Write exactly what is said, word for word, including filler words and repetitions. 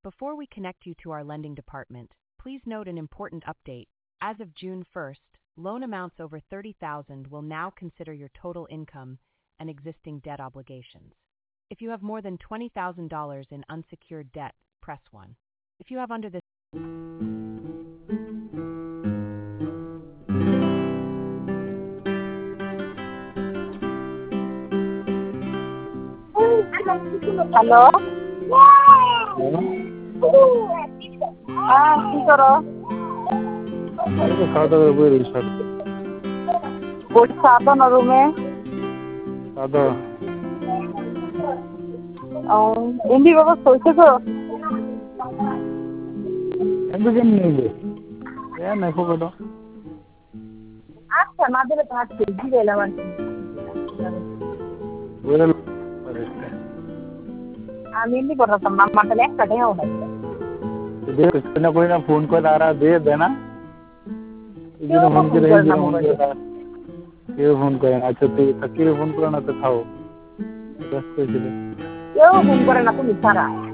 Before we connect you to our lending department, please note an important update. As of June first, loan amounts over thirty thousand dollars will now consider your total income and existing debt obligations. If you have more than twenty thousand dollars in unsecured debt, press one. If you have under this hello হ্যাঁ কি করো খাওয়া দাওয়া করে বই সব বসে সাদা না রুমে সাদা ও এমনি বাবা সইছে তো একদম নেই এ না ফোটো আচ্ছা না দিলে তো আজকে দিয়ে এলাম আর কি বলেন আমি এমনি করতাম না আমার তাহলে একটা টাকাও নাই दे कोई ना कोई ना फोन कर आ रहा दे देना इधर फोन कर रहे हैं फोन कर रहा ये फोन करे अच्छा तो तकिरे फोन करना तो खाओ बस तो चले কেউ ফোন করে না তুমি ছাড়া